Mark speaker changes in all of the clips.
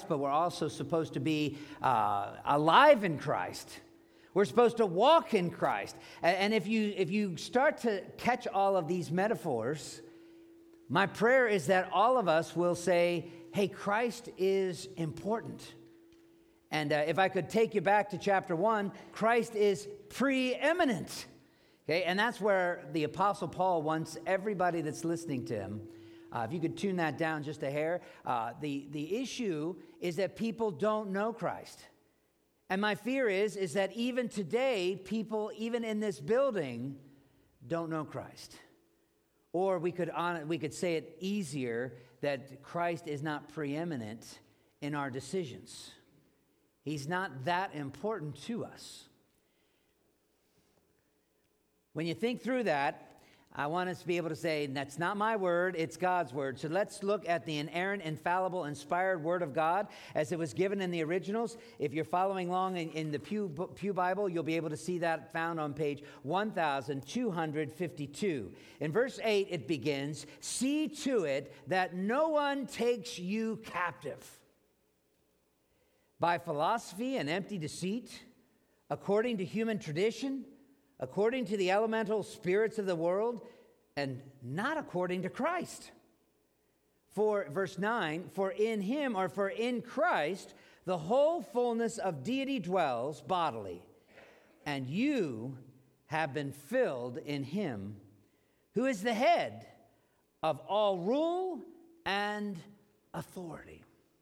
Speaker 1: Christ, but we're also supposed to be alive in Christ. We're supposed to walk in Christ. And if you start to catch all of these metaphors, my prayer is that all of us will say, hey, Christ is important. And if I could take you back to chapter 1, Christ is preeminent. Okay, and that's where the Apostle Paul wants everybody that's listening to him. If you could tune that down just a hair. The issue is that people don't know Christ. And my fear is that even today, people, even in this building, don't know Christ. Or we could say it easier, that Christ is not preeminent in our decisions. He's not that important to us. When you think through that, I want us to be able to say, that's not my word, it's God's word. So let's look at the inerrant, infallible, inspired word of God as it was given in the originals. If you're following along in the Pew Bible, you'll be able to see that found on page 1252. In verse 8, it begins, see to it that no one takes you captive by philosophy and empty deceit, according to human tradition, according to the elemental spirits of the world, and not according to Christ. For, verse 9, for in him, or for in Christ, the whole fullness of deity dwells bodily, and you have been filled in him, who is the head of all rule and authority.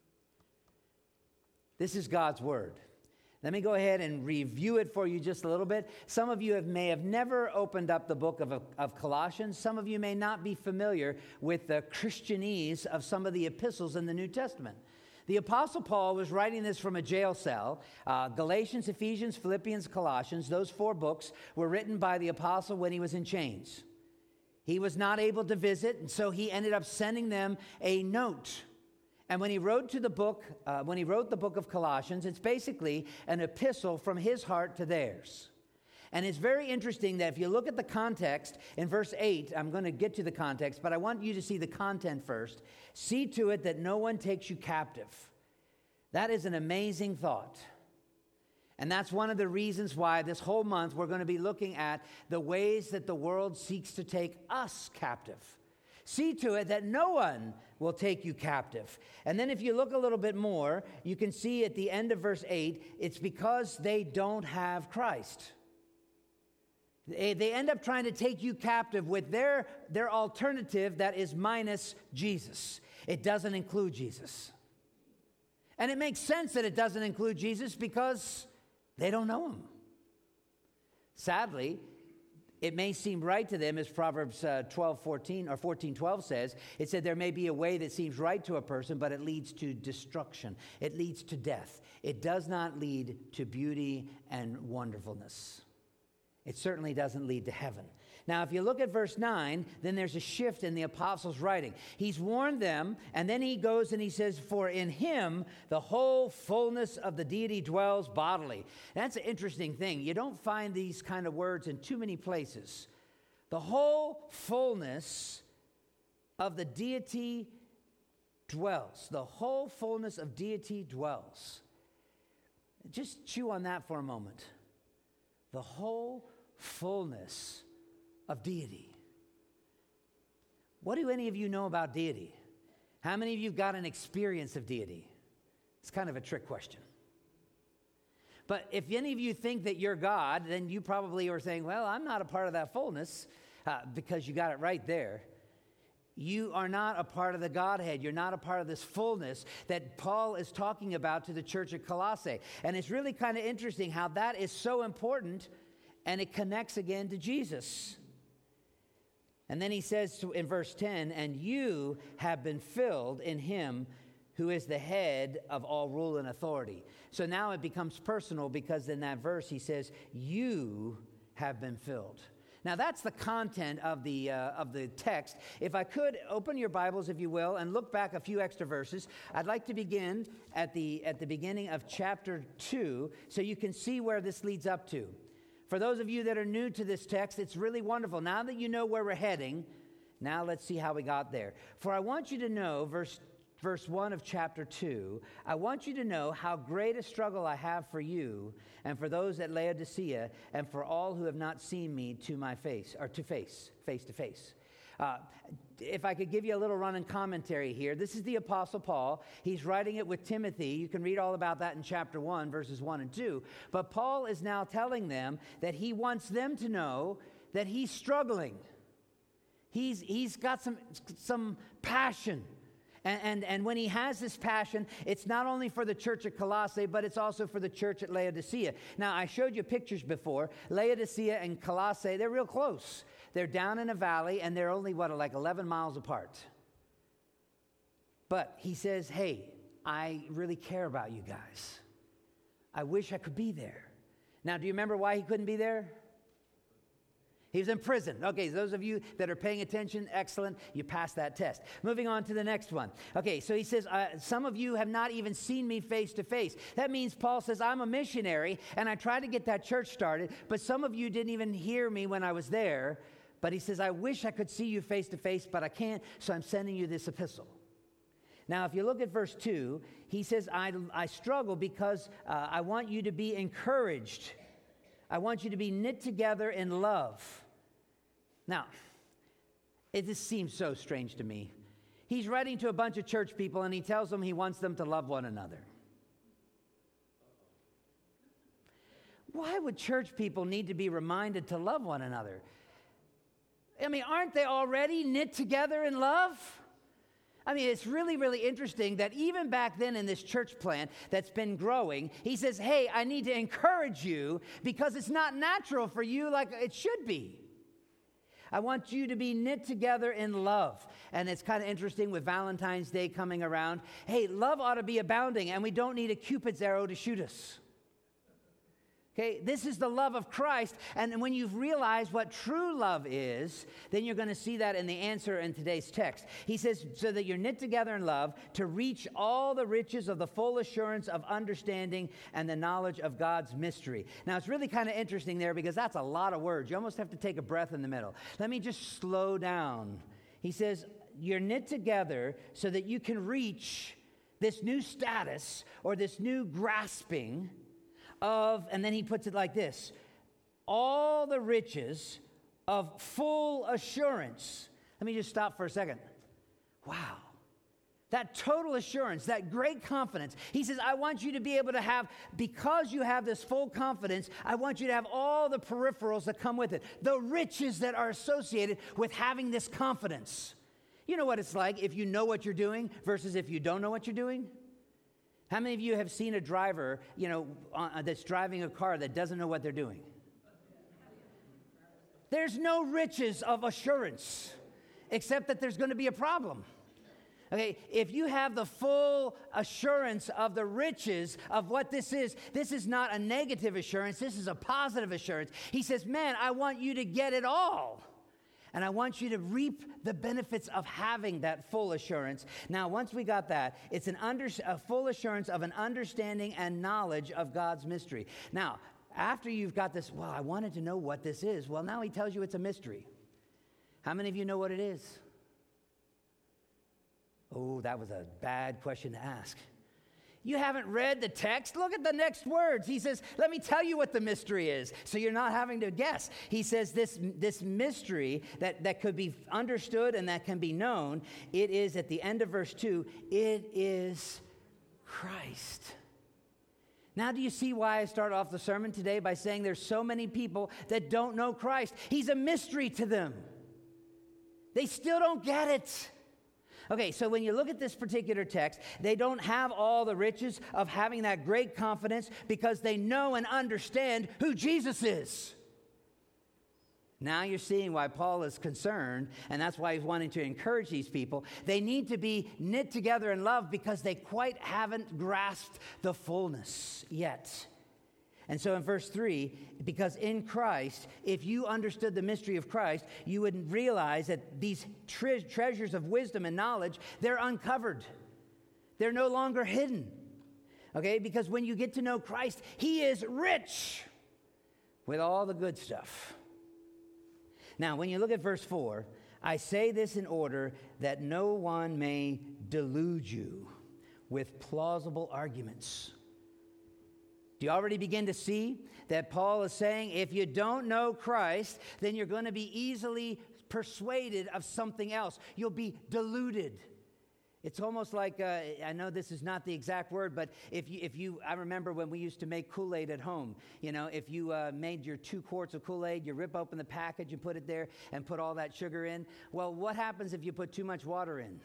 Speaker 1: This is God's word. Let me go ahead and review it for you just a little bit. Some of you may have never opened up the book of Colossians. Some of you may not be familiar with the Christianese of some of the epistles in the New Testament. The Apostle Paul was writing this from a jail cell. Galatians, Ephesians, Philippians, Colossians, those 4 books were written by the apostle when he was in chains. He was not able to visit, and so he ended up sending them a note. And when he wrote the book of Colossians, it's basically an epistle from his heart to theirs. And it's very interesting that if you look at the context in verse 8, I'm going to get to the context, but I want you to see the content first. See to it that no one takes you captive. That is an amazing thought. And that's one of the reasons why this whole month we're going to be looking at the ways that the world seeks to take us captive. See to it that no one will take you captive. And then if you look a little bit more, you can see at the end of verse 8, it's because they don't have Christ. They end up trying to take you captive with their alternative that is minus Jesus. It doesn't include Jesus. And it makes sense that it doesn't include Jesus because they don't know him. Sadly, it may seem right to them, as Proverbs 12:14 or 14:12 says. It said there may be a way that seems right to a person, but it leads to destruction. It leads to death. It does not lead to beauty and wonderfulness. It certainly doesn't lead to heaven. Now, if you look at verse 9, then there's a shift in the apostle's writing. He's warned them, and then he goes and he says, for in him the whole fullness of the deity dwells bodily. That's an interesting thing. You don't find these kind of words in too many places. The whole fullness of the deity dwells. The whole fullness of deity dwells. Just chew on that for a moment. The whole fullness of deity. What do any of you know about deity? How many of you got an experience of deity? It's kind of a trick question. But if any of you think that you're God, then you probably are saying, well, I'm not a part of that fullness, because you got it right there. You are not a part of the Godhead. You're not a part of this fullness that Paul is talking about to the church at Colossae. And it's really kind of interesting how that is so important, and it connects again to Jesus. And then he says in verse 10, and you have been filled in him who is the head of all rule and authority. So now it becomes personal, because in that verse he says, you have been filled. Now that's the content of the text. If I could, open your Bibles, if you will, and look back a few extra verses. I'd like to begin at the beginning of chapter 2, so you can see where this leads up to. For those of you that are new to this text, it's really wonderful. Now that you know where we're heading, now let's see how we got there. For I want you to know, verse verse 1 of chapter 2, I want you to know how great a struggle I have for you and for those at Laodicea and for all who have not seen me to my face, or face to face. If I could give you a little running commentary here, this is the Apostle Paul. He's writing it with Timothy. You can read all about that in chapter 1, verses 1 and 2. But Paul is now telling them that he wants them to know that he's struggling. He's got some passion. And when he has this passion, it's not only for the church at Colossae, but it's also for the church at Laodicea. Now, I showed you pictures before. Laodicea and Colossae, they're real close. They're down in a valley, and they're only, like 11 miles apart. But he says, hey, I really care about you guys. I wish I could be there. Now, do you remember why he couldn't be there? He was in prison. Okay, those of you that are paying attention, excellent. You passed that test. Moving on to the next one. Okay, so he says, some of you have not even seen me face to face. That means Paul says, I'm a missionary, and I tried to get that church started, but some of you didn't even hear me when I was there. But he says, I wish I could see you face to face, but I can't, so I'm sending you this epistle. Now, if you look at verse 2, he says, I struggle because I want you to be encouraged. I want you to be knit together in love. Now, it just seems so strange to me. He's writing to a bunch of church people, and he tells them he wants them to love one another. Why would church people need to be reminded to love one another? I mean, aren't they already knit together in love? I mean, it's really, really interesting that even back then in this church plant that's been growing, he says, hey, I need to encourage you because it's not natural for you like it should be. I want you to be knit together in love. And it's kind of interesting with Valentine's Day coming around. Hey, love ought to be abounding, and we don't need a Cupid's arrow to shoot us. Okay, this is the love of Christ, and when you've realized what true love is, then you're going to see that in the answer in today's text. He says, so that you're knit together in love to reach all the riches of the full assurance of understanding and the knowledge of God's mystery. Now, it's really kind of interesting there because that's a lot of words. You almost have to take a breath in the middle. Let me just slow down. He says, you're knit together so that you can reach this new status or this new grasping of, and then he puts it like this, all the riches of full assurance. Let me just stop for a second. Wow. That total assurance, that great confidence. He says, I want you to be able to have, because you have this full confidence, I want you to have all the peripherals that come with it, the riches that are associated with having this confidence. You know what it's like if you know what you're doing versus if you don't know what you're doing? How many of you have seen a driver, that's driving a car that doesn't know what they're doing? There's no riches of assurance, except that there's going to be a problem. Okay, if you have the full assurance of the riches of what this is not a negative assurance, this is a positive assurance. He says, man, I want you to get it all. And I want you to reap the benefits of having that full assurance. Now, once we got that, it's a full assurance of an understanding and knowledge of God's mystery. Now, after you've got this, well, I wanted to know what this is. Well, now he tells you it's a mystery. How many of you know what it is? Oh, that was a bad question to ask. You haven't read the text? Look at the next words. He says, let me tell you what the mystery is, so you're not having to guess. He says this mystery that could be understood and that can be known, it is, at the end of verse 2, it is Christ. Now do you see why I start off the sermon today by saying there's so many people that don't know Christ? He's a mystery to them. They still don't get it. Okay, so when you look at this particular text, they don't have all the riches of having that great confidence because they know and understand who Jesus is. Now you're seeing why Paul is concerned, and that's why he's wanting to encourage these people. They need to be knit together in love because they quite haven't grasped the fullness yet. And so in verse 3, because in Christ, if you understood the mystery of Christ, you would realize that these treasures of wisdom and knowledge, they're uncovered. They're no longer hidden. Okay? Because when you get to know Christ, he is rich with all the good stuff. Now, when you look at verse 4, I say this in order that no one may delude you with plausible arguments. Do you already begin to see that Paul is saying if you don't know Christ, then you're going to be easily persuaded of something else. You'll be deluded. It's almost like, I know this is not the exact word, but I remember when we used to make Kool-Aid at home. You know, if you made your 2 quarts of Kool-Aid, you rip open the package and put it there and put all that sugar in. Well, what happens if you put too much water in?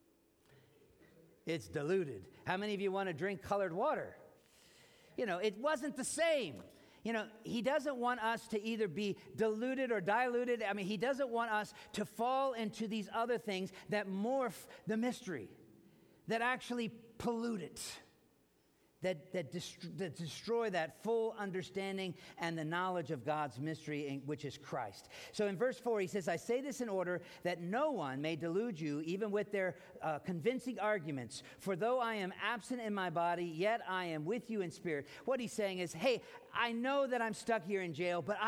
Speaker 1: It's diluted. How many of you want to drink colored water? You know, it wasn't the same. You know, he doesn't want us to either be diluted or diluted. I mean, he doesn't want us to fall into these other things that morph the mystery, that actually pollute it, that destroy that full understanding and the knowledge of God's mystery, which is Christ. So in verse 4, he says, I say this in order that no one may delude you, even with their convincing arguments. For though I am absent in my body, yet I am with you in spirit. What he's saying is, hey, I know that I'm stuck here in jail, but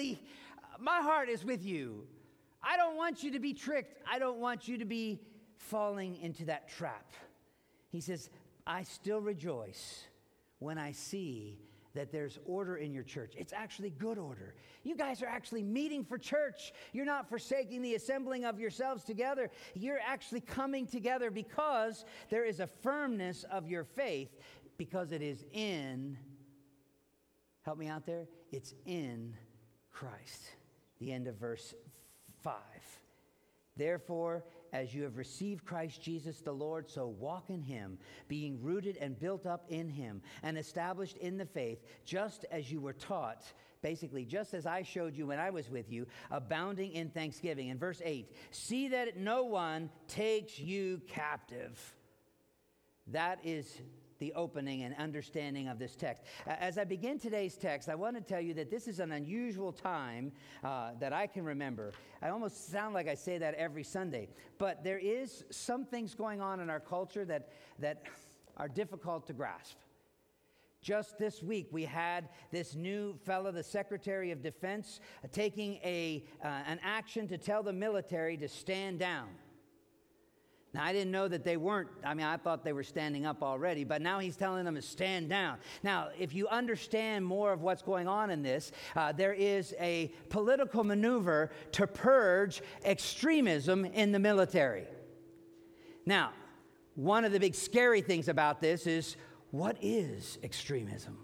Speaker 1: my heart is with you. I don't want you to be tricked. I don't want you to be falling into that trap. He says, I still rejoice when I see that there's order in your church. It's actually good order. You guys are actually meeting for church. You're not forsaking the assembling of yourselves together. You're actually coming together because there is a firmness of your faith, because it is in, help me out there, it's in Christ. The end of verse 5. Therefore, as you have received Christ Jesus the Lord, so walk in him, being rooted and built up in him, and established in the faith, just as you were taught, basically, just as I showed you when I was with you, abounding in thanksgiving. In verse 8, see that no one takes you captive. That is the opening and understanding of this text. As I begin today's text, I want to tell you that this is an unusual time that I can remember. I almost sound like I say that every Sunday, but there is some things going on in our culture that are difficult to grasp. Just this week, we had this new fellow, the Secretary of Defense, taking an action to tell the military to stand down. Now, I didn't know that they weren't. I mean, I thought they were standing up already, but now he's telling them to stand down. Now, if you understand more of what's going on in this, there is a political maneuver to purge extremism in the military. Now, one of the big scary things about this is, what is extremism?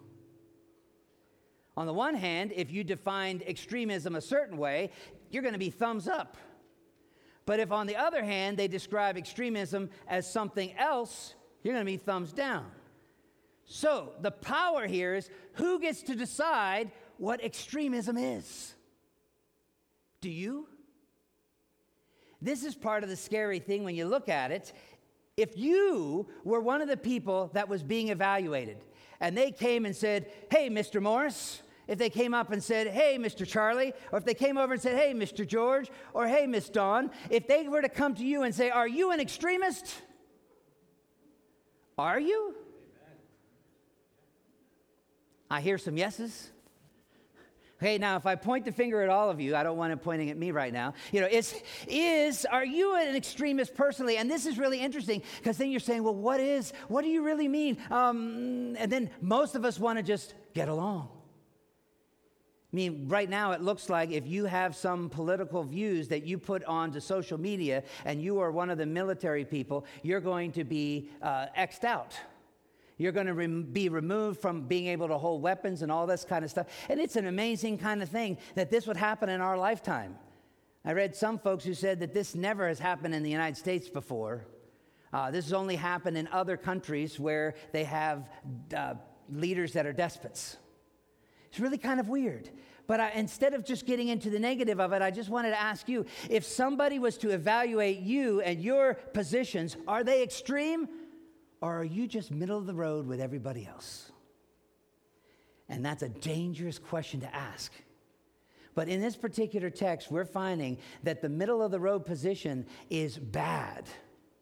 Speaker 1: On the one hand, if you defined extremism a certain way, you're going to be thumbs up. But if, on the other hand, they describe extremism as something else, you're going to be thumbs down. So the power here is, who gets to decide what extremism is? Do you? This is part of the scary thing when you look at it. If you were one of the people that was being evaluated, and they came and said, hey, Mr. Morris, if they came up and said, hey, Mr. Charlie, or if they came over and said, hey, Mr. George, or hey, Miss Dawn, if they were to come to you and say, are you an extremist? Are you? I hear some yeses. Okay, now if I point the finger at all of you, I don't want it pointing at me right now. You know, are you an extremist personally? And this is really interesting, because then you're saying, well, what do you really mean? And then most of us want to just get along. I mean, right now it looks like if you have some political views that you put onto social media and you are one of the military people, you're going to be X'd out. You're going to be removed from being able to hold weapons and all this kind of stuff. And it's an amazing kind of thing that this would happen in our lifetime. I read some folks who said that this never has happened in the United States before. This has only happened in other countries where they have leaders that are despots. It's really kind of weird. But instead of just getting into the negative of it, I just wanted to ask you, if somebody was to evaluate you and your positions, are they extreme, or are you just middle of the road with everybody else? And that's a dangerous question to ask. But in this particular text, we're finding that the middle of the road position is bad.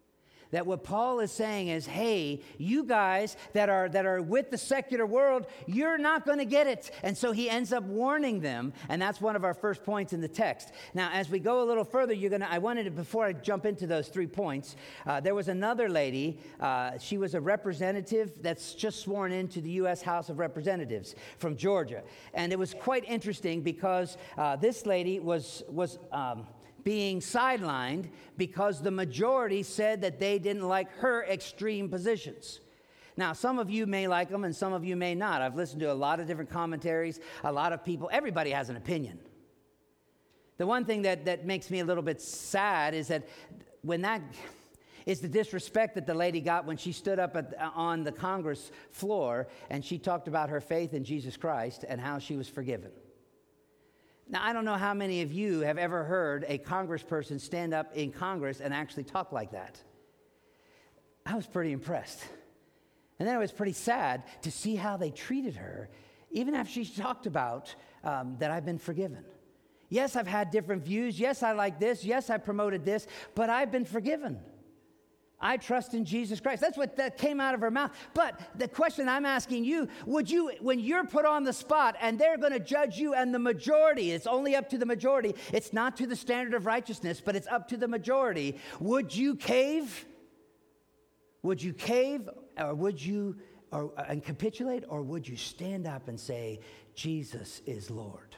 Speaker 1: That what Paul is saying is, hey, you guys that are with the secular world, you're not going to get it. And so he ends up warning them, and that's one of our first points in the text. Now, as we go a little further, I wanted to, before I jump into those 3 points, there was another lady. She was a representative that's just sworn into the U.S. House of Representatives from Georgia. And it was quite interesting because this lady was being sidelined because the majority said that they didn't like her extreme positions. Now, some of you may like them and some of you may not. I've listened to a lot of different commentaries, a lot of people. Everybody has an opinion. The one thing that makes me a little bit sad is that is the disrespect that the lady got when she stood up on the Congress floor and she talked about her faith in Jesus Christ and how she was forgiven. Now, I don't know how many of you have ever heard a congressperson stand up in Congress and actually talk like that. I was pretty impressed. And then it was pretty sad to see how they treated her, even after she talked about that I've been forgiven. Yes, I've had different views. Yes, I like this. Yes, I promoted this. But I've been forgiven. I trust in Jesus Christ. That's what that came out of her mouth. But the question I'm asking you, would you, when you're put on the spot and they're going to judge you and the majority, it's only up to the majority, it's not to the standard of righteousness, but it's up to the majority, would you cave? Would you cave or would you and capitulate, or would you stand up and say, Jesus is Lord?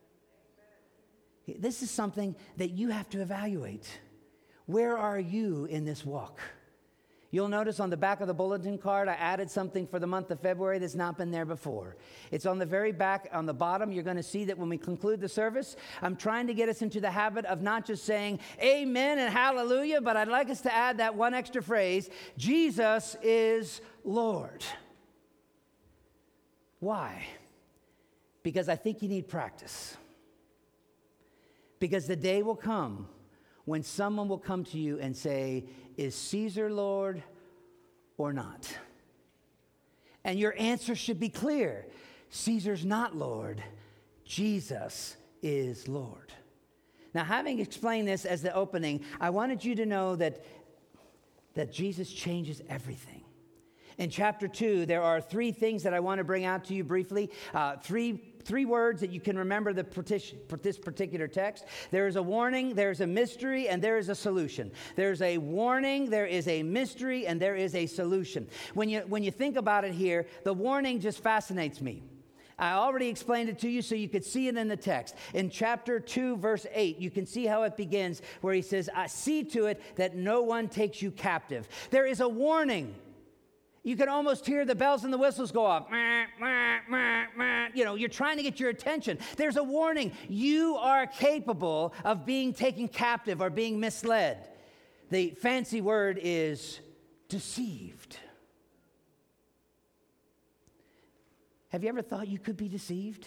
Speaker 1: This is something that you have to evaluate. Where are you in this walk? You'll notice on the back of the bulletin card, I added something for the month of February that's not been there before. It's on the very back, on the bottom. You're going to see that when we conclude the service, I'm trying to get us into the habit of not just saying amen and hallelujah, but I'd like us to add that one extra phrase, Jesus is Lord. Why? Because I think you need practice. Because the day will come when someone will come to you and say, is Caesar Lord or not? And your answer should be clear. Caesar's not Lord. Jesus is Lord. Now, having explained this as the opening, I wanted you to know that Jesus changes everything. In chapter 2, there are 3 things that I want to bring out to you briefly. Three words that you can remember this particular text. There is a warning, there is a mystery, and there is a solution. There's a warning, there is a mystery, and there is a solution. When you think about it here, the warning just fascinates me. I already explained it to you so you could see it in the text. In chapter 2, verse 8, you can see how it begins, where he says, I see to it that no one takes you captive. There is a warning. You can almost hear the bells and the whistles go off. You know, you're trying to get your attention. There's a warning. You are capable of being taken captive or being misled. The fancy word is deceived. Have you ever thought you could be deceived?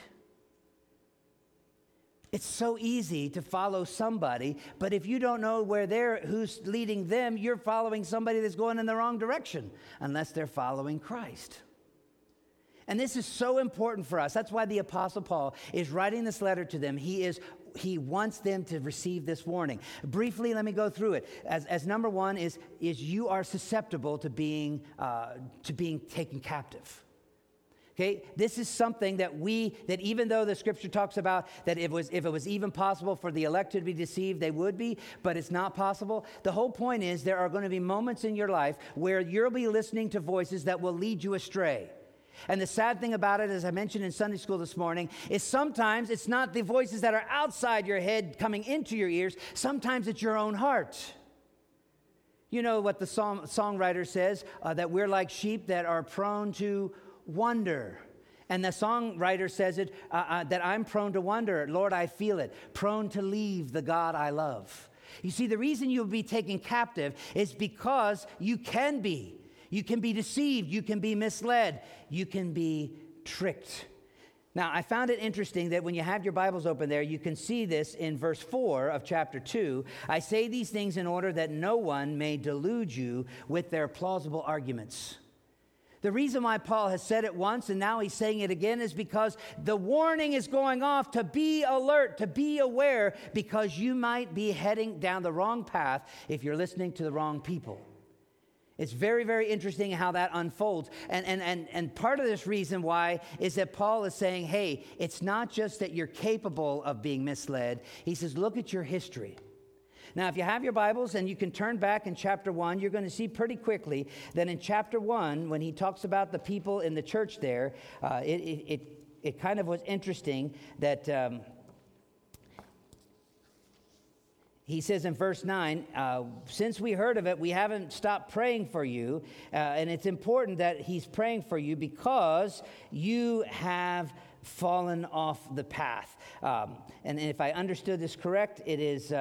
Speaker 1: It's so easy to follow somebody, but if you don't know who's leading them, you're following somebody that's going in the wrong direction, unless they're following Christ. And this is so important for us. That's why the Apostle Paul is writing this letter to them. He wants them to receive this warning. Briefly, let me go through it. As number one is you are susceptible to being taken captive. Okay, this is something that even though the scripture talks about that if it was even possible for the elect to be deceived, they would be, but it's not possible. The whole point is there are going to be moments in your life where you'll be listening to voices that will lead you astray. And the sad thing about it, as I mentioned in Sunday school this morning, is sometimes it's not the voices that are outside your head coming into your ears. Sometimes it's your own heart. You know what the songwriter says, that we're like sheep that are prone to wonder. And the songwriter says it, that I'm prone to wonder. Lord, I feel it. Prone to leave the God I love. You see, the reason you'll be taken captive is because you can be. You can be deceived. You can be misled. You can be tricked. Now, I found it interesting that when you have your Bibles open there, you can see this in verse 4 of chapter 2. I say these things in order that no one may delude you with their plausible arguments. The reason why Paul has said it once and now he's saying it again is because the warning is going off to be alert, to be aware, because you might be heading down the wrong path if you're listening to the wrong people. It's very, very interesting how that unfolds. And part of this reason why is that Paul is saying, hey, it's not just that you're capable of being misled. He says, look at your history. Now, if you have your Bibles and you can turn back in chapter 1, you're going to see pretty quickly that in chapter 1, when he talks about the people in the church there, it kind of was interesting that he says in verse 9, since we heard of it, we haven't stopped praying for you. And it's important that he's praying for you because you have fallen off the path. And if I understood this correct, it is...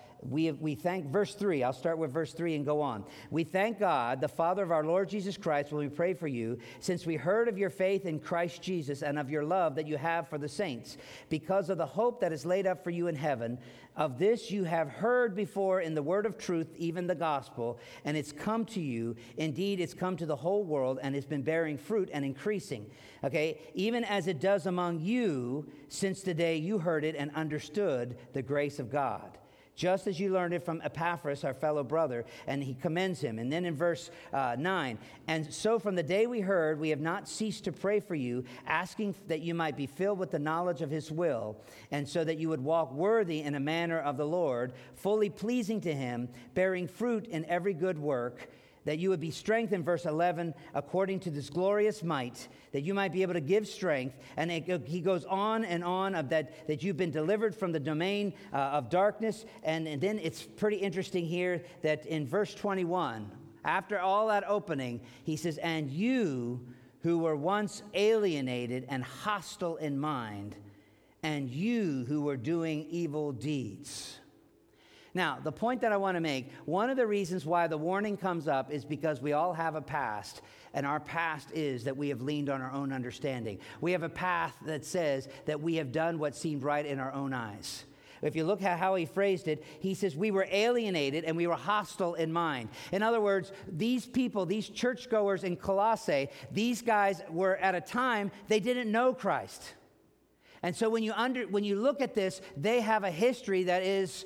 Speaker 1: We thank, verse 3, I'll start with verse 3 and go on. We thank God, the Father of our Lord Jesus Christ, when we pray for you, since we heard of your faith in Christ Jesus and of your love that you have for the saints, because of the hope that is laid up for you in heaven. Of this you have heard before in the word of truth, even the gospel, and it's come to you. Indeed, it's come to the whole world, and it's been bearing fruit and increasing. Okay, even as it does among you since the day you heard it and understood the grace of God. Just as you learned it from Epaphras, our fellow brother, and he commends him. And then in verse 9, and so from the day we heard, we have not ceased to pray for you, asking that you might be filled with the knowledge of his will, and so that you would walk worthy in a manner of the Lord, fully pleasing to him, bearing fruit in every good work, that you would be strengthened, verse 11, according to this glorious might, that you might be able to give strength. And he goes on and on of that you've been delivered from the domain of darkness. And then it's pretty interesting here that in verse 21, after all that opening, he says, and you who were once alienated and hostile in mind, and you who were doing evil deeds. Now, the point that I want to make, one of the reasons why the warning comes up is because we all have a past, and our past is that we have leaned on our own understanding. We have a path that says that we have done what seemed right in our own eyes. If you look at how he phrased it, he says we were alienated and we were hostile in mind. In other words, these people, these churchgoers in Colossae, these guys were at a time they didn't know Christ. And so when you look at this, they have a history that is...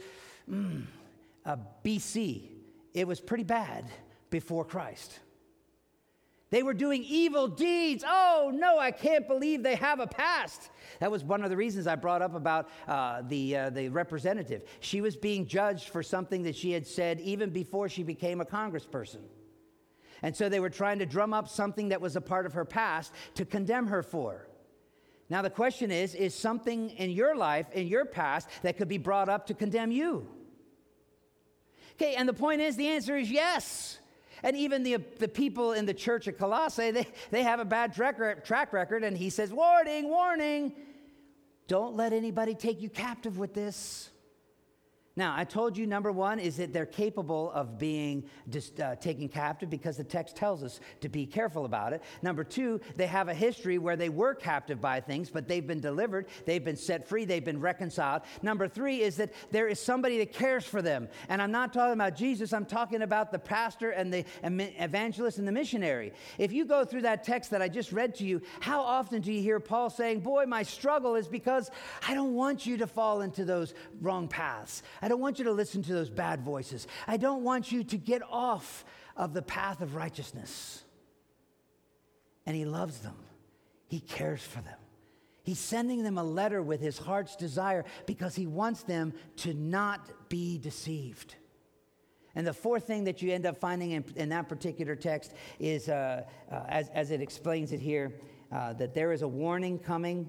Speaker 1: BC. It was pretty bad before Christ. They were doing evil deeds. Oh, no, I can't believe they have a past. That was one of the reasons I brought up about the representative. She was being judged for something that she had said even before she became a congressperson. And so they were trying to drum up something that was a part of her past to condemn her for. Now, the question is something in your life, in your past, that could be brought up to condemn you? Okay, and the point is, the answer is yes. And even the people in the church at Colossae, they have a bad track record, and he says, warning, warning, don't let anybody take you captive with this. Now, I told you, number one, is that they're capable of being taken captive because the text tells us to be careful about it. Number two, they have a history where they were captive by things, but they've been delivered, they've been set free, they've been reconciled. Number three is that there is somebody that cares for them. And I'm not talking about Jesus, I'm talking about the pastor and the evangelist and the missionary. If you go through that text that I just read to you, how often do you hear Paul saying, boy, my struggle is because I don't want you to fall into those wrong paths. I don't want you to listen to those bad voices. I don't want you to get off of the path of righteousness. And he loves them. He cares for them. He's sending them a letter with his heart's desire because he wants them to not be deceived. And the fourth thing that you end up finding in that particular text is, as it explains it here, that there is a warning coming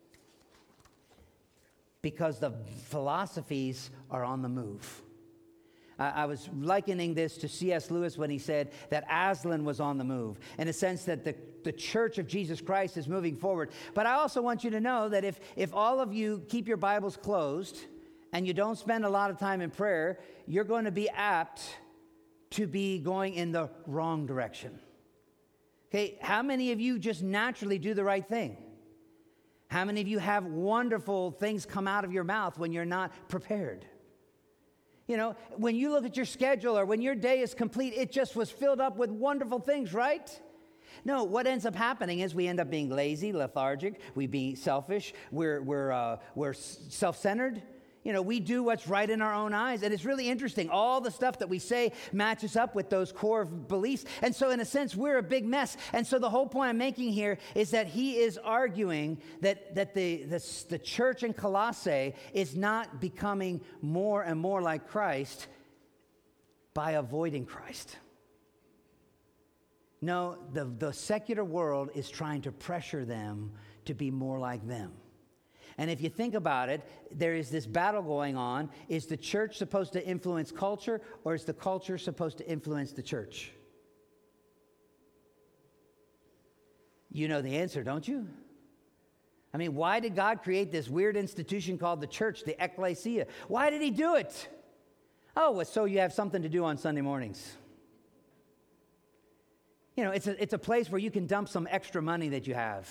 Speaker 1: because the philosophies are on the move. I was likening this to C.S. Lewis when he said that Aslan was on the move, in a sense that the Church of Jesus Christ is moving forward. But I also want you to know that if all of you keep your Bibles closed and you don't spend a lot of time in prayer, you're going to be apt to be going in the wrong direction. Okay, how many of you just naturally do the right thing? How many of you have wonderful things come out of your mouth when you're not prepared? You know, when you look at your schedule or when your day is complete, it just was filled up with wonderful things, right? No, what ends up happening is we end up being lazy, lethargic, we be selfish, we're self-centered. we do what's right in our own eyes. And it's really interesting. All the stuff that we say matches up with those core beliefs. And so in a sense, we're a big mess. And so the whole point I'm making here is that he is arguing that the church in Colossae is not becoming more and more like Christ by avoiding Christ. No, the secular world is trying to pressure them to be more like them. And if you think about it, there is this battle going on. Is the church supposed to influence culture, or is the culture supposed to influence the church? You know the answer, don't you? I mean, why did God create this weird institution called the church, the ecclesia? Why did he do it? Oh, well, so you have something to do on Sunday mornings. It's a place where you can dump some extra money that you have.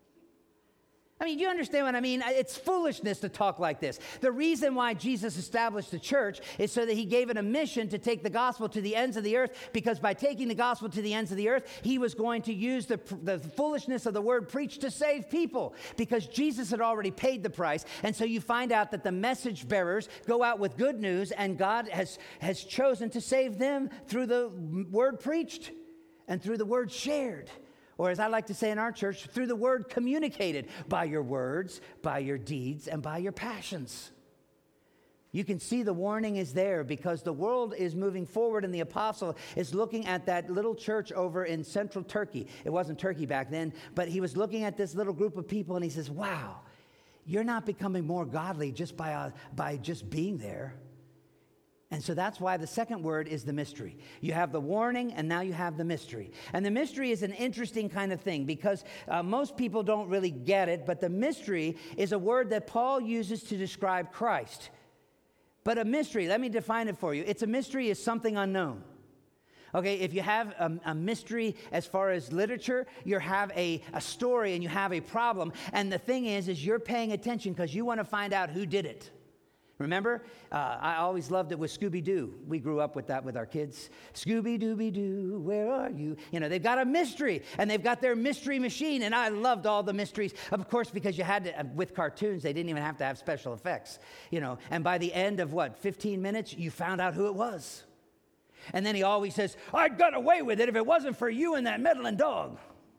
Speaker 1: I mean, do you understand what I mean? It's foolishness to talk like this. The reason why Jesus established the church is so that he gave it a mission to take the gospel to the ends of the earth, because by taking the gospel to the ends of the earth, he was going to use the foolishness of the word preached to save people, because Jesus had already paid the price. And so you find out that the message bearers go out with good news, and God has chosen to save them through the word preached and through the word shared. Or as I like to say in our church, through the word communicated, by your words, by your deeds, and by your passions. You can see the warning is there, because the world is moving forward, and the apostle is looking at that little church over in central Turkey. It wasn't Turkey back then, but he was looking at this little group of people, and he says, wow, you're not becoming more godly just by just being there. And so that's why the second word is the mystery. You have the warning, and now you have the mystery. And the mystery is an interesting kind of thing, because most people don't really get it, but the mystery is a word that Paul uses to describe Christ. But a mystery, let me define it for you. It's a mystery is something unknown. Okay, if you have a mystery as far as literature, you have a story and you have a problem. And the thing is you're paying attention because you want to find out who did it. Remember, I always loved it with Scooby-Doo. We grew up with that with our kids. Scooby-Dooby-Doo, where are you? They've got a mystery, and they've got their mystery machine, and I loved all the mysteries. Of course, because you had to, with cartoons, they didn't even have to have special effects, And by the end of, 15 minutes, you found out who it was. And then he always says, I'd got away with it if it wasn't for you and that meddling dog.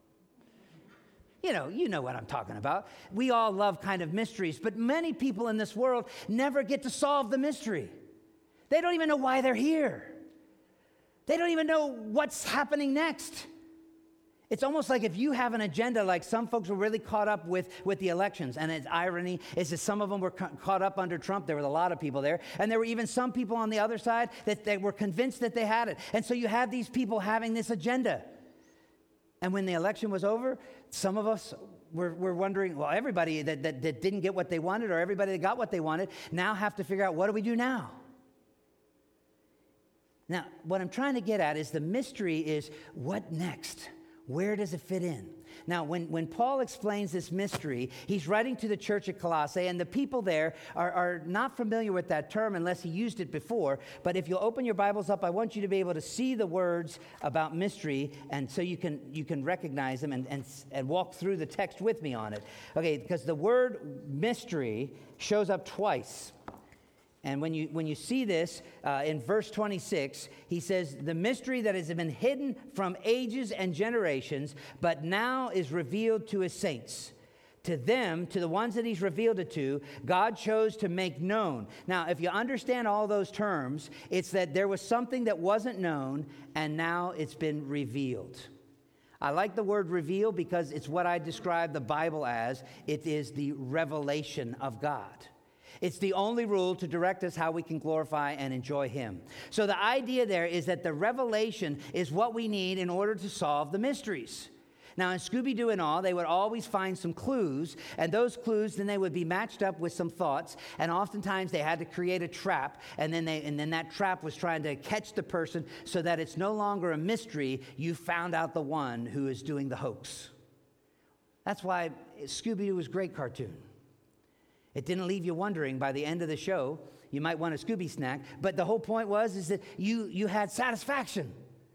Speaker 1: You know what I'm talking about. We all love kind of mysteries, but many people in this world never get to solve the mystery. They don't even know why they're here. They don't even know what's happening next. It's almost like if you have an agenda, like some folks were really caught up with the elections. And its irony is that some of them were caught up under Trump. There were a lot of people there. And there were even some people on the other side that they were convinced that they had it. And so you had these people having this agenda. And when the election was over, some of us were wondering, well, everybody that didn't get what they wanted, or everybody that got what they wanted, now have to figure out, what do we do now? Now, what I'm trying to get at is the mystery is, what next? Where does it fit in? Now, when Paul explains this mystery, he's writing to the church at Colossae, and the people there are not familiar with that term unless he used it before. But if you'll open your Bibles up, I want you to be able to see the words about mystery, and so you can recognize them and walk through the text with me on it. Okay, because the word mystery shows up twice. And when you see this in verse 26, he says, the mystery that has been hidden from ages and generations, but now is revealed to his saints. To them, to the ones that he's revealed it to, God chose to make known. Now, if you understand all those terms, it's that there was something that wasn't known, and now it's been revealed. I like the word reveal because it's what I describe the Bible as. It is the revelation of God. It's the only rule to direct us how we can glorify and enjoy him. So the idea there is that the revelation is what we need in order to solve the mysteries. Now, in Scooby-Doo and all, they would always find some clues, and those clues, then they would be matched up with some thoughts, and oftentimes they had to create a trap, and then that trap was trying to catch the person so that it's no longer a mystery. You found out the one who is doing the hoax. That's why Scooby-Doo was a great cartoon. It didn't leave you wondering by the end of the show. You might want a Scooby snack, but the whole point is that you had satisfaction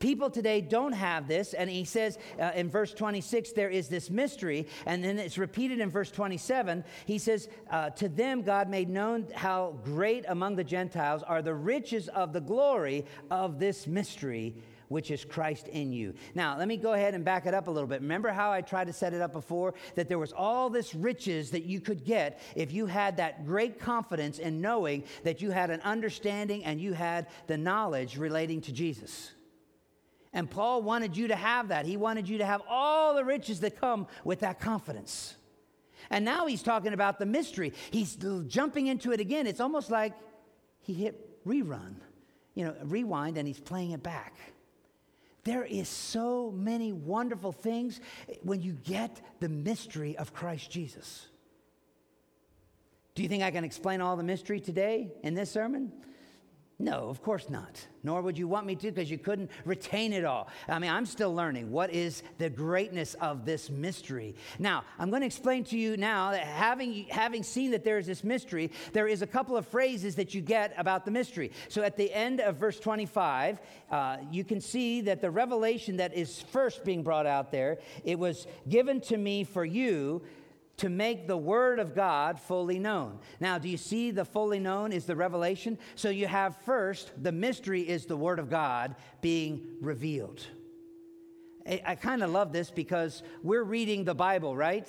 Speaker 1: People today don't have this, and he says in verse 26, there is this mystery, and then it's repeated in verse 27. He says, to them God made known how great among the Gentiles are the riches of the glory of this mystery, which is Christ in you. Now, let me go ahead and back it up a little bit. Remember how I tried to set it up before? That there was all this riches that you could get if you had that great confidence in knowing that you had an understanding and you had the knowledge relating to Jesus. And Paul wanted you to have that. He wanted you to have all the riches that come with that confidence. And now he's talking about the mystery. He's jumping into it again. It's almost like he hit rerun, rewind, and he's playing it back. There is so many wonderful things when you get the mystery of Christ Jesus. Do you think I can explain all the mystery today in this sermon? No, of course not. Nor would you want me to, because you couldn't retain it all. I mean, I'm still learning what is the greatness of this mystery. Now, I'm going to explain to you now that having seen that there is this mystery, there is a couple of phrases that you get about the mystery. So at the end of verse 25, you can see that the revelation that is first being brought out there, it was given to me for you to make the word of God fully known. Now, do you see the fully known is the revelation? So you have first, the mystery is the word of God being revealed. I kind of love this because we're reading the Bible, right?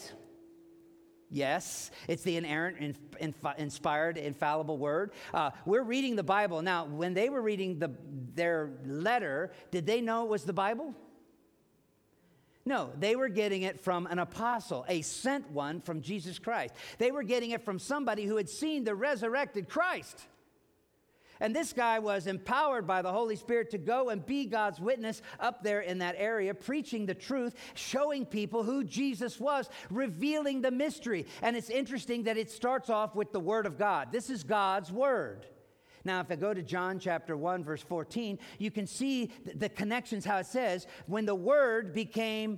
Speaker 1: Yes, it's the inerrant, inspired, infallible word. We're reading the Bible. Now, when they were reading their letter, did they know it was the Bible? No, they were getting it from an apostle, a sent one from Jesus Christ. They were getting it from somebody who had seen the resurrected Christ. And this guy was empowered by the Holy Spirit to go and be God's witness up there in that area, preaching the truth, showing people who Jesus was, revealing the mystery. And it's interesting that it starts off with the Word of God. This is God's Word. Now, if I go to John chapter 1, verse 14, you can see the connections, how it says, when the Word became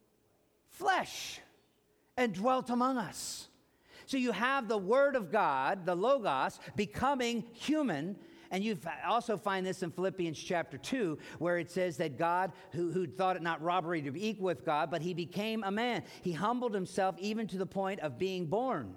Speaker 1: flesh and dwelt among us. So you have the Word of God, the Logos, becoming human. And you also find this in Philippians chapter 2, where it says that God, who thought it not robbery to be equal with God, but he became a man. He humbled himself even to the point of being born.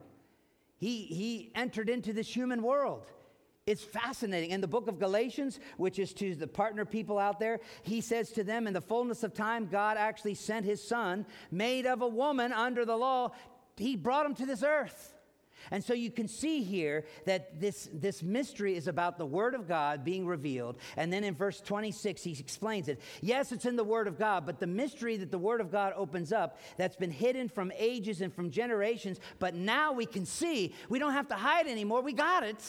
Speaker 1: He entered into this human world. It's fascinating. In the book of Galatians, which is to the partner people out there, he says to them, in the fullness of time, God actually sent his son, made of a woman under the law. He brought him to this earth. And so you can see here that this mystery is about the Word of God being revealed. And then in verse 26, he explains it. Yes, it's in the Word of God, but the mystery that the Word of God opens up, that's been hidden from ages and from generations, but now we can see, we don't have to hide anymore, we got it,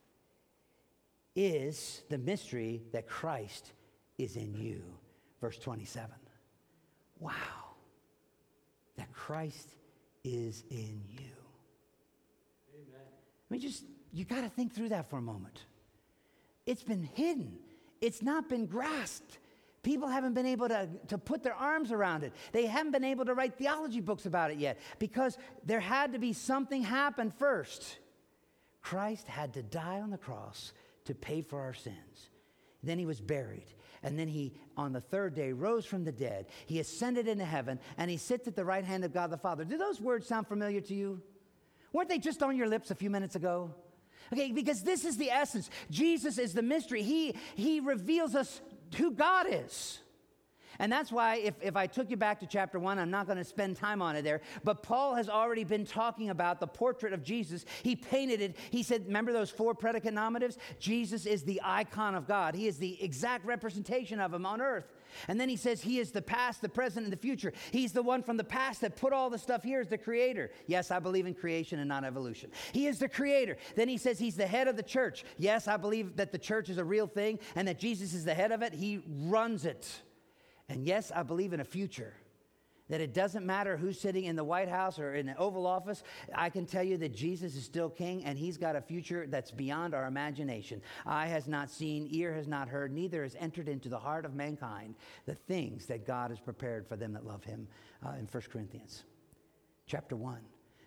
Speaker 1: is the mystery that Christ is in you. Verse 27. Wow. That Christ is in you. Amen. I mean, you got to think through that for a moment. It's been hidden. It's not been grasped. People haven't been able to put their arms around it. They haven't been able to write theology books about it yet because there had to be something happen first. Christ had to die on the cross to pay for our sins. Then he was buried. And then he, on the third day, rose from the dead. He ascended into heaven, and he sits at the right hand of God the Father. Do those words sound familiar to you? Weren't they just on your lips a few minutes ago? Okay, because this is the essence. Jesus is the mystery. He reveals us who God is. And that's why if I took you back to chapter 1, I'm not going to spend time on it there, but Paul has already been talking about the portrait of Jesus. He painted it. He said, remember those 4 predicate nominatives? Jesus is the icon of God. He is the exact representation of him on earth. And then he says he is the past, the present, and the future. He's the one from the past that put all the stuff here as the creator. Yes, I believe in creation and not evolution. He is the creator. Then he says he's the head of the church. Yes, I believe that the church is a real thing and that Jesus is the head of it. He runs it. And yes, I believe in a future, that it doesn't matter who's sitting in the White House or in the Oval Office. I can tell you that Jesus is still king, and he's got a future that's beyond our imagination. Eye has not seen, ear has not heard, neither has entered into the heart of mankind the things that God has prepared for them that love him in 1 Corinthians chapter 1.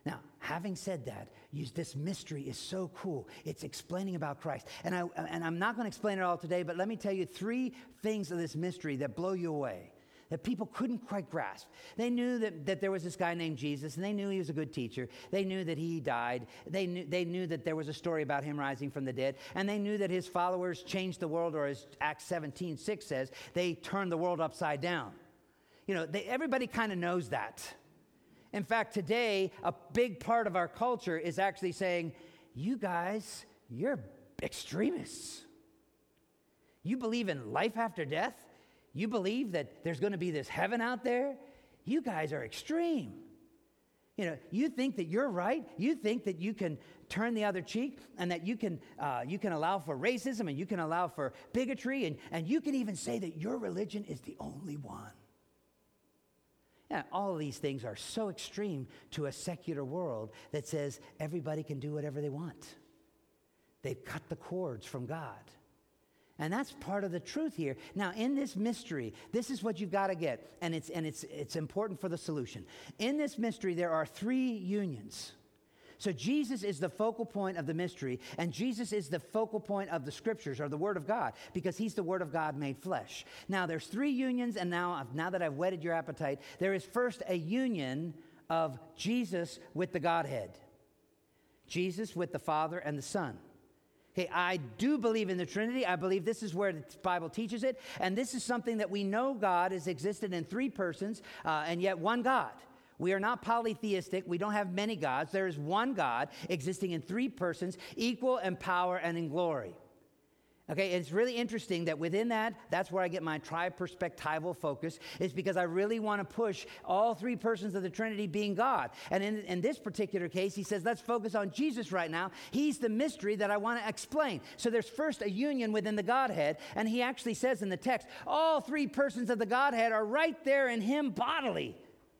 Speaker 1: Now, having said that, this mystery is so cool. It's explaining about Christ. And I'm not going to explain it all today, but let me tell you 3 things of this mystery that blow you away, that people couldn't quite grasp. They knew that there was this guy named Jesus, and they knew he was a good teacher. They knew that he died. They knew that there was a story about him rising from the dead. And they knew that his followers changed the world, or as Acts 17:6 says, they turned the world upside down. Everybody kind of knows that. In fact, today, a big part of our culture is actually saying, you guys, you're extremists. You believe in life after death? You believe that there's going to be this heaven out there? You guys are extreme. You think that you're right. You think that you can turn the other cheek, and that you can allow for racism, and you can allow for bigotry, and you can even say that your religion is the only one. Yeah, all of these things are so extreme to a secular world that says everybody can do whatever they want. They've cut the cords from God. And that's part of the truth here. Now, in this mystery, this is what you've got to get, and it's important for the solution. In this mystery, there are 3 unions. So Jesus is the focal point of the mystery, and Jesus is the focal point of the Scriptures, or the Word of God, because he's the Word of God made flesh. Now, there's 3 unions, and now that I've whetted your appetite, there is first a union of Jesus with the Godhead. Jesus with the Father and the Son. Okay, I do believe in the Trinity. I believe this is where the Bible teaches it, and this is something that we know God has existed in 3 persons, and yet one God. We are not polytheistic. We don't have many gods. There is one God existing in 3 persons, equal in power and in glory. Okay, it's really interesting that within that's where I get my tri-perspectival focus, is because I really want to push all 3 persons of the Trinity being God. And in this particular case, he says, let's focus on Jesus right now. He's the mystery that I want to explain. So there's first a union within the Godhead, and he actually says in the text, all 3 persons of the Godhead are right there in him bodily.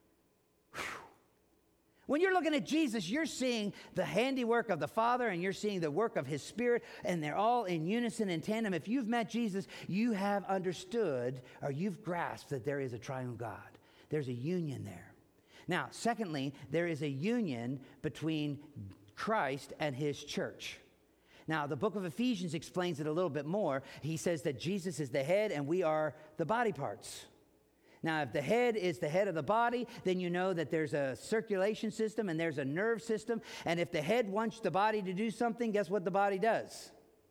Speaker 1: When you're looking at Jesus, you're seeing the handiwork of the Father, and you're seeing the work of his Spirit, and they're all in unison and tandem. If you've met Jesus, you have understood, or you've grasped that there is a triune God. There's a union there. Now, secondly, there is a union between Christ and his church. Now, the book of Ephesians explains it a little bit more. He says that Jesus is the head, and we are the body parts. Now, if the head is the head of the body, then you know that there's a circulation system and there's a nerve system. And if the head wants the body to do something, guess what the body does?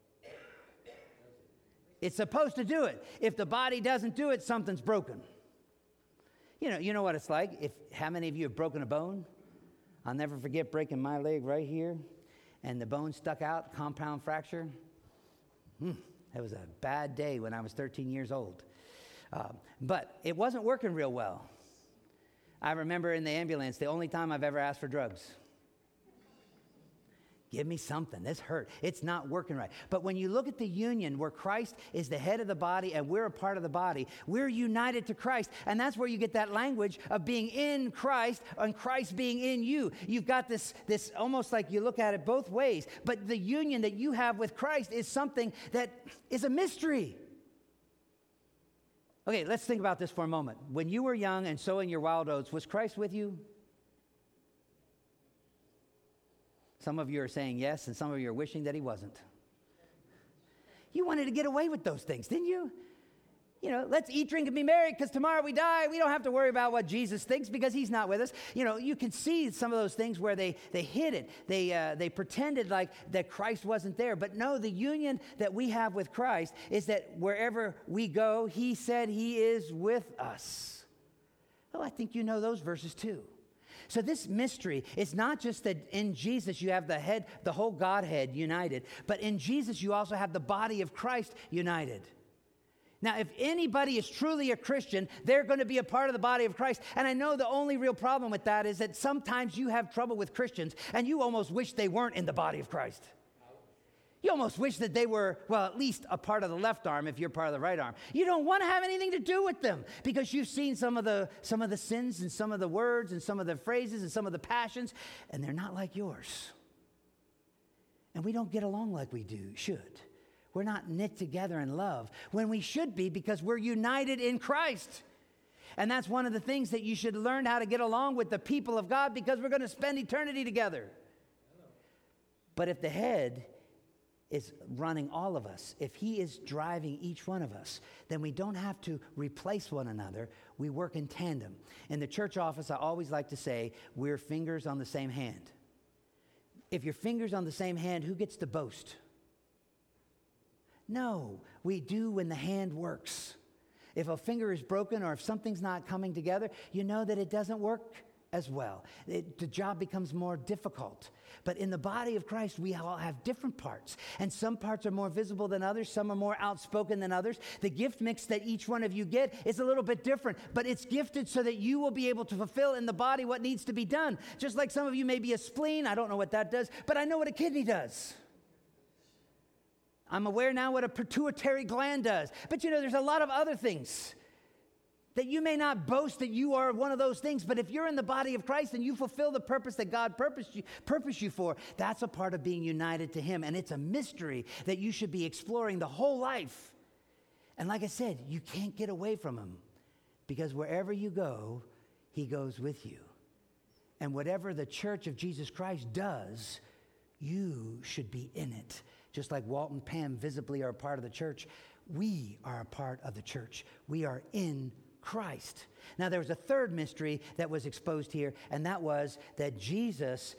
Speaker 1: It's supposed to do it. If the body doesn't do it, something's broken. You know what it's like. How many of you have broken a bone? I'll never forget breaking my leg right here, and the bone stuck out, compound fracture. That was a bad day when I was 13 years old. But it wasn't working real well. I remember in the ambulance, the only time I've ever asked for drugs. Give me something. This hurt. It's not working right. But when you look at the union where Christ is the head of the body and we're a part of the body, we're united to Christ. And that's where you get that language of being in Christ and Christ being in you. You've got this almost like you look at it both ways. But the union that you have with Christ is something that is a mystery. Okay, let's think about this for a moment. When you were young and sowing your wild oats, was Christ with you? Some of you are saying yes, and some of you are wishing that he wasn't. You wanted to get away with those things, didn't you? Let's eat, drink, and be merry, because tomorrow we die. We don't have to worry about what Jesus thinks because he's not with us. You can see some of those things where they hid it. They pretended like that Christ wasn't there. But no, the union that we have with Christ is that wherever we go, he said he is with us. Oh, I think you know those verses too. So this mystery is not just that in Jesus you have the head, the whole Godhead united, but in Jesus you also have the body of Christ united. Now, if anybody is truly a Christian, they're going to be a part of the body of Christ. And I know the only real problem with that is that sometimes you have trouble with Christians, and you almost wish they weren't in the body of Christ. You almost wish that they were, well, at least a part of the left arm if you're part of the right arm. You don't want to have anything to do with them because you've seen some of the sins and some of the words and some of the phrases and some of the passions, and they're not like yours. And we don't get along like we should. We're not knit together in love when we should be because we're united in Christ. And that's one of the things that you should learn how to get along with the people of God, because we're going to spend eternity together. But if the head is running all of us, if he is driving each one of us, then we don't have to replace one another. We work in tandem. In the church office, I always like to say, we're fingers on the same hand. If your fingers on the same hand, who gets to boast? No, we do when the hand works. If a finger is broken or if something's not coming together, you know that it doesn't work as well. The job becomes more difficult. But in the body of Christ, we all have different parts. And some parts are more visible than others. Some are more outspoken than others. The gift mix that each one of you get is a little bit different. But it's gifted so that you will be able to fulfill in the body what needs to be done. Just like some of you may be a spleen. I don't know what that does, but I know what a kidney does. I'm aware now what a pituitary gland does. But you know, there's a lot of other things that you may not boast that you are one of those things, but if you're in the body of Christ and you fulfill the purpose that God purposed you for, that's a part of being united to him. And it's a mystery that you should be exploring the whole life. And like I said, you can't get away from him, because wherever you go, he goes with you. And whatever the Church of Jesus Christ does, you should be in it. Just like Walt and Pam visibly are a part of the church, we are a part of the church. We are in Christ. Now, there was a third mystery that was exposed here, and that was that Jesus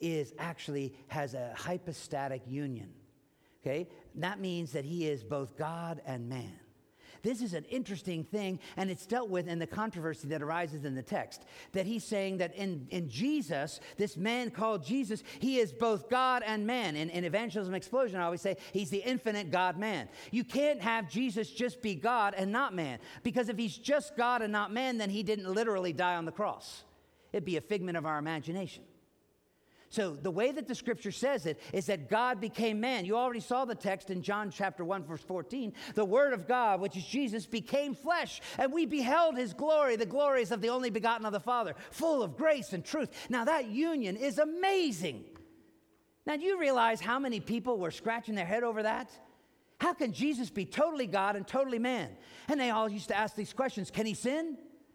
Speaker 1: has a hypostatic union. Okay? That means that he is both God and man. This is an interesting thing, and it's dealt with in the controversy that arises in the text. That he's saying that in Jesus, this man called Jesus, he is both God and man. In Evangelism Explosion, I always say he's the infinite God-man. You can't have Jesus just be God and not man, because if he's just God and not man, then he didn't literally die on the cross. It'd be a figment of our imagination. So the way that the scripture says it is that God became man. You already saw the text in John chapter 1, verse 14. The word of God, which is Jesus, became flesh, and we beheld his glory, the glories of the only begotten of the Father, full of grace and truth. Now that union is amazing. Now do you realize how many people were scratching their head over that? How can Jesus be totally God and totally man? And they all used to ask these questions. Can he sin?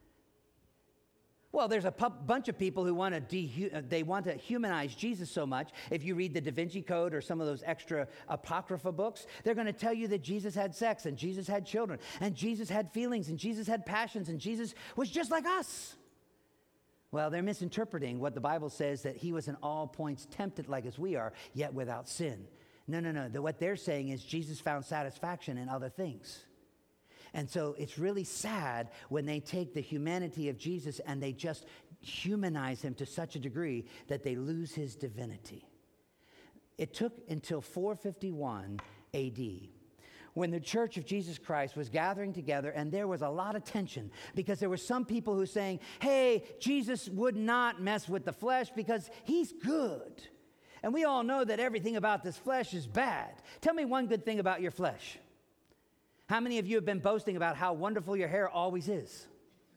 Speaker 1: Well, there's a bunch of people who want to humanize Jesus so much. If you read the Da Vinci Code or some of those extra apocrypha books, they're going to tell you that Jesus had sex and Jesus had children and Jesus had feelings and Jesus had passions and Jesus was just like us. Well, they're misinterpreting what the Bible says, that he was in all points tempted like as we are, yet without sin. No. What they're saying is Jesus found satisfaction in other things. And so it's really sad when they take the humanity of Jesus and they just humanize him to such a degree that they lose his divinity. It took until 451 AD when the Church of Jesus Christ was gathering together, and there was a lot of tension because there were some people who were saying, hey, Jesus would not mess with the flesh because he's good. And we all know that everything about this flesh is bad. Tell me one good thing about your flesh. How many of you have been boasting about how wonderful your hair always is?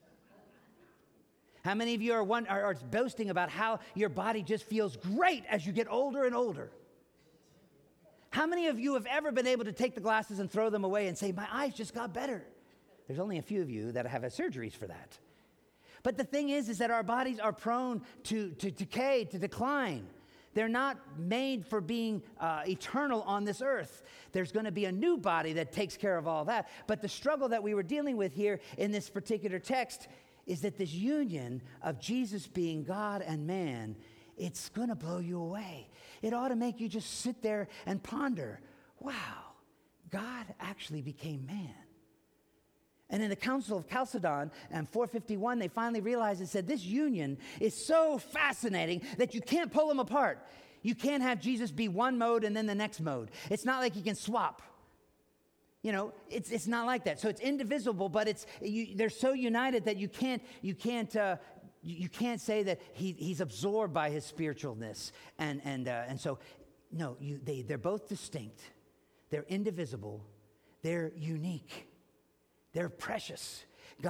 Speaker 1: How many of you are boasting about how your body just feels great as you get older and older? How many of you have ever been able to take the glasses and throw them away and say, my eyes just got better? There's only a few of you that have had surgeries for that. But the thing is that our bodies are prone to decay, to decline. They're not made for being eternal on this earth. There's going to be a new body that takes care of all that. But the struggle that we were dealing with here in this particular text is that this union of Jesus being God and man, it's going to blow you away. It ought to make you just sit there and ponder, wow, God actually became man. And in the Council of Chalcedon in 451, they finally realized and said, this union is so fascinating that you can't pull them apart. You can't have Jesus be one mode and then the next mode. It's not like you can swap. You know, it's not like that. So it's indivisible, but they're so united that you can't say that he's absorbed by his spiritualness. And so, no, they're both distinct. They're indivisible. They're unique. They're precious.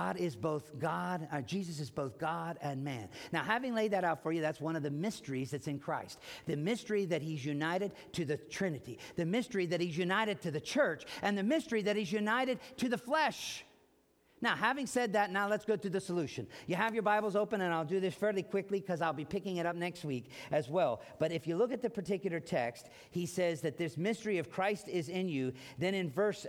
Speaker 1: Jesus is both God and man. Now, having laid that out for you, that's one of the mysteries that's in Christ. The mystery that he's united to the Trinity. The mystery that he's united to the church. And the mystery that he's united to the flesh. Now, having said that, now let's go to the solution. You have your Bibles open, and I'll do this fairly quickly because I'll be picking it up next week as well. But if you look at the particular text, he says that this mystery of Christ is in you. Then in verse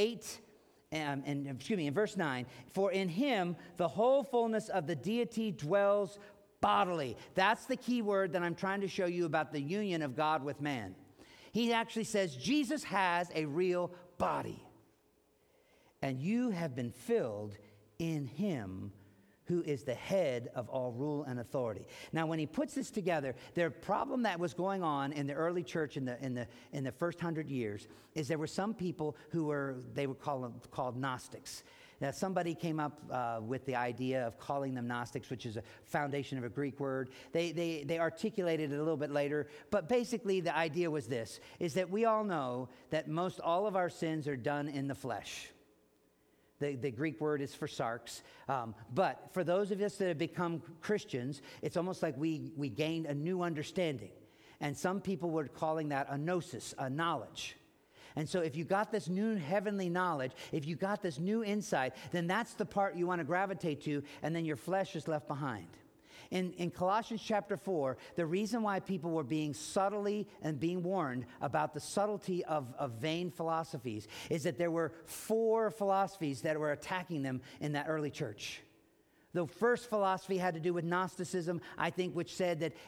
Speaker 1: 9, for in him the whole fullness of the deity dwells bodily. That's the key word that I'm trying to show you about the union of God with man. He actually says Jesus has a real body. And you have been filled in him who is the head of all rule and authority. Now, when he puts this together, the problem that was going on in the early church in the first 100 years is there were some people who were called Gnostics. Now, somebody came up with the idea of calling them Gnostics, which is a foundation of a Greek word. They articulated it a little bit later, but basically the idea was this, is that we all know that most all of our sins are done in the flesh. The Greek word is for sarx. But for those of us that have become Christians, it's almost like we gained a new understanding. And some people were calling that a gnosis, a knowledge. And so if you got this new heavenly knowledge, if you got this new insight, then that's the part you want to gravitate to, and then your flesh is left behind. In Colossians chapter 4, the reason why people were being subtly and being warned about the subtlety of vain philosophies is that there were 4 philosophies that were attacking them in that early church. The first philosophy had to do with Gnosticism, I think, which said that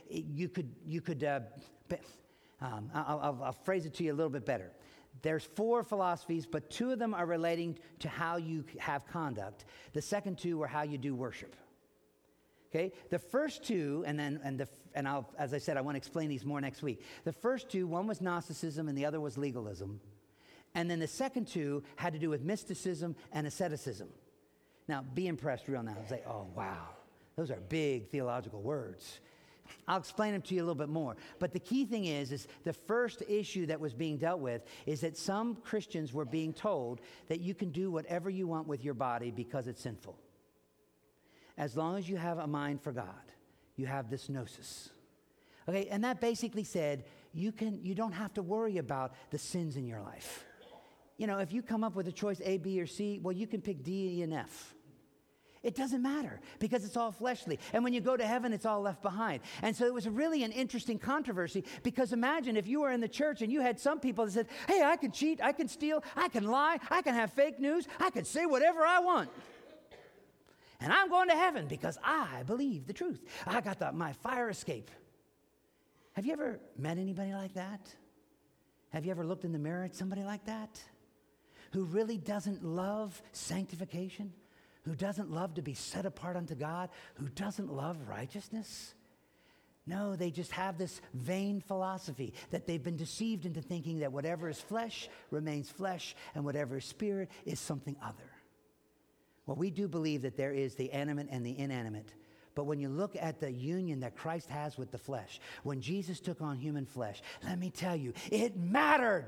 Speaker 1: I'll phrase it to you a little bit better. There's 4 philosophies, but 2 of them are relating to how you have conduct. The second 2 are how you do worship. Okay, the first 2, as I said, I want to explain these more next week. The first 2, one was Gnosticism and the other was legalism. And then the second 2 had to do with mysticism and asceticism. Now, be impressed real now. Say, oh, wow, those are big theological words. I'll explain them to you a little bit more. But the key thing is the first issue that was being dealt with is that some Christians were being told that you can do whatever you want with your body because it's sinful. As long as you have a mind for God, you have this gnosis. Okay, and that basically said you don't have to worry about the sins in your life. You know, if you come up with a choice A, B, or C, well, you can pick D, E, and F. It doesn't matter because it's all fleshly. And when you go to heaven, it's all left behind. And so it was really an interesting controversy because imagine if you were in the church and you had some people that said, hey, I can cheat, I can steal, I can lie, I can have fake news, I can say whatever I want. And I'm going to heaven because I believe the truth. I got my fire escape. Have you ever met anybody like that? Have you ever looked in the mirror at somebody like that? Who really doesn't love sanctification? Who doesn't love to be set apart unto God? Who doesn't love righteousness? No, they just have this vain philosophy that they've been deceived into thinking that whatever is flesh remains flesh and whatever is spirit is something other. Well, we do believe that there is the animate and the inanimate. But when you look at the union that Christ has with the flesh, when Jesus took on human flesh, let me tell you, it mattered.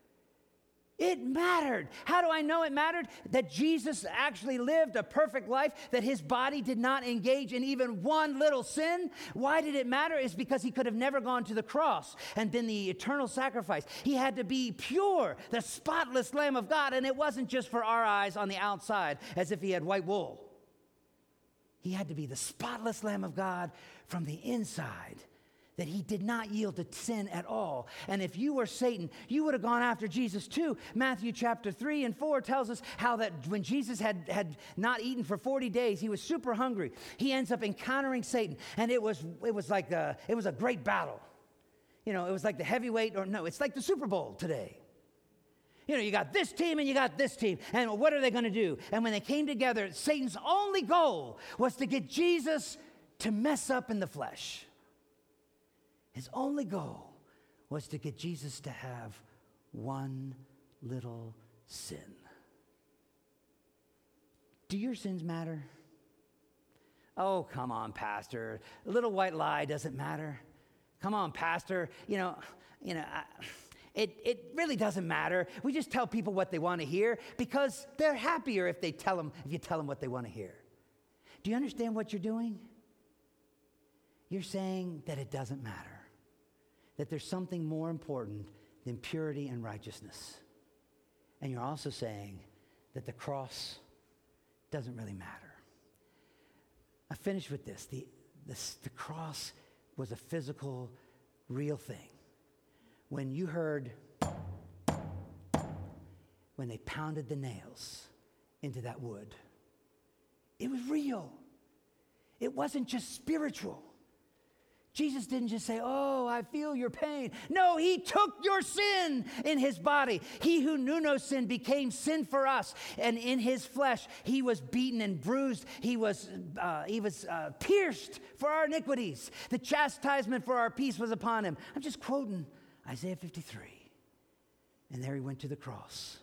Speaker 1: It mattered. How do I know it mattered? That Jesus actually lived a perfect life, that his body did not engage in even one little sin. Why did it matter? It's because he could have never gone to the cross and been the eternal sacrifice. He had to be pure, the spotless Lamb of God, and it wasn't just for our eyes on the outside as if he had white wool. He had to be the spotless Lamb of God from the inside, that he did not yield to sin at all. And if you were Satan, you would have gone after Jesus too. Matthew chapter 3 and 4 tells us how that when Jesus had not eaten for 40 days, he was super hungry. He ends up encountering Satan, and it was like a great battle. You know, it was like the heavyweight, it's like the Super Bowl today. You know, you got this team and you got this team. And what are they going to do? And when they came together, Satan's only goal was to get Jesus to mess up in the flesh. His only goal was to get Jesus to have one little sin. Do your sins matter? Oh, come on, Pastor. A little white lie doesn't matter. Come on, Pastor. It really doesn't matter. We just tell people what they want to hear because they're happier if you tell them what they want to hear. Do you understand what you're doing? You're saying that it doesn't matter. That there's something more important than purity and righteousness. And you're also saying that the cross Doesn't really matter. I finish with this. The cross was a physical, real thing. When you heard, when they pounded the nails into that wood, it was real. It wasn't just spiritual. Jesus didn't just say, oh, I feel your pain. No, he took your sin in his body. He who knew no sin became sin for us. And in his flesh, he was beaten and bruised. He was pierced for our iniquities. The chastisement for our peace was upon him. I'm just quoting Isaiah 53. And there he went to the cross.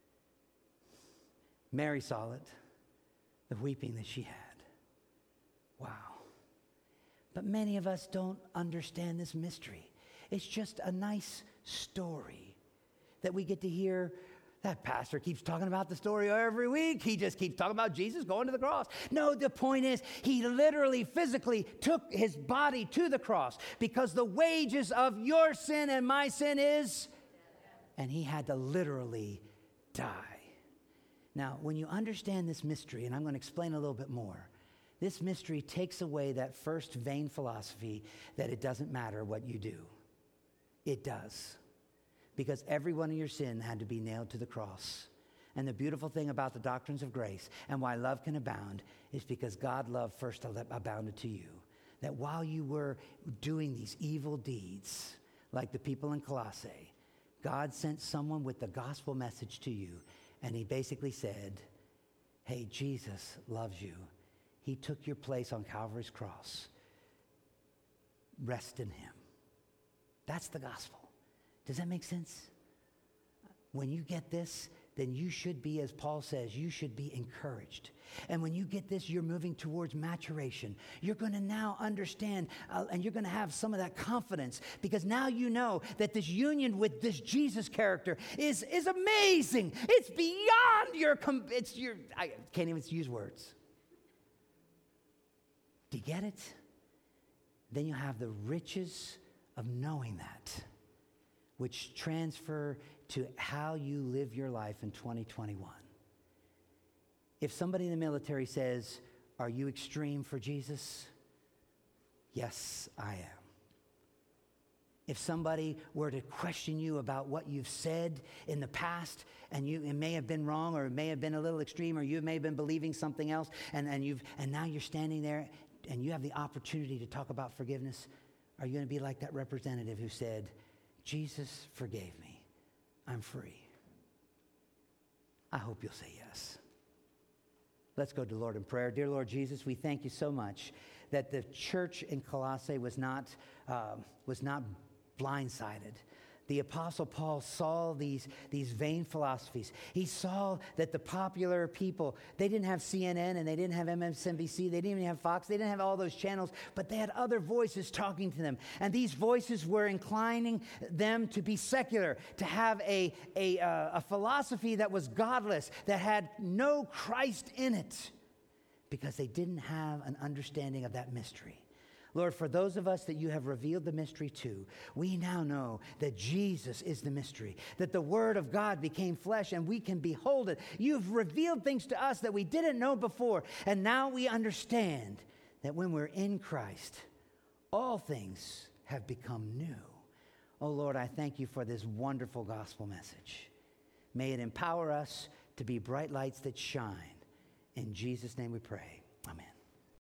Speaker 1: Mary saw it, the weeping that she had. Wow. But many of us don't understand this mystery. It's just a nice story that we get to hear. That pastor keeps talking about the story every week. He just keeps talking about Jesus going to the cross. No, the point is he literally, physically took his body to the cross because the wages of your sin and my sin is, and he had to literally die. Now, when you understand this mystery, and I'm going to explain a little bit more, this mystery takes away that first vain philosophy that it doesn't matter what you do. It does. Because every one of your sin had to be nailed to the cross. And the beautiful thing about the doctrines of grace and why love can abound is because God love first abounded to you. That while you were doing these evil deeds, like the people in Colossae, God sent someone with the gospel message to you. And he basically said, hey, Jesus loves you. He took your place on Calvary's cross. Rest in him. That's the gospel. Does that make sense? When you get this, then you should be, as Paul says, you should be encouraged. And when you get this, you're moving towards maturation. You're going to now understand, and you're going to have some of that confidence, because now you know that this union with this Jesus character is amazing. It's beyond I can't even use words. Do you get it? Then you have the riches of knowing that, which transfer to how you live your life in 2021. If somebody in the military says, are you extreme for Jesus? Yes, I am. If somebody were to question you about what you've said in the past, and it may have been wrong, or it may have been a little extreme, or you may have been believing something else, and now you're standing there and you have the opportunity to talk about forgiveness, are you going to be like that representative who said, Jesus forgave me, I'm free? I hope you'll say yes. Let's go to the Lord in prayer. Dear Lord Jesus, we thank you so much that the church in Colossae was not blindsided. The Apostle Paul saw these vain philosophies. He saw that the popular people, they didn't have CNN and they didn't have MSNBC. They didn't even have Fox. They didn't have all those channels, but they had other voices talking to them. And these voices were inclining them to be secular, to have a philosophy that was godless, that had no Christ in it, because they didn't have an understanding of that mystery. Lord, for those of us that you have revealed the mystery to, we now know that Jesus is the mystery, that the Word of God became flesh and we can behold it. You've revealed things to us that we didn't know before, and now we understand that when we're in Christ, all things have become new. Oh, Lord, I thank you for this wonderful gospel message. May it empower us to be bright lights that shine. In Jesus' name we pray.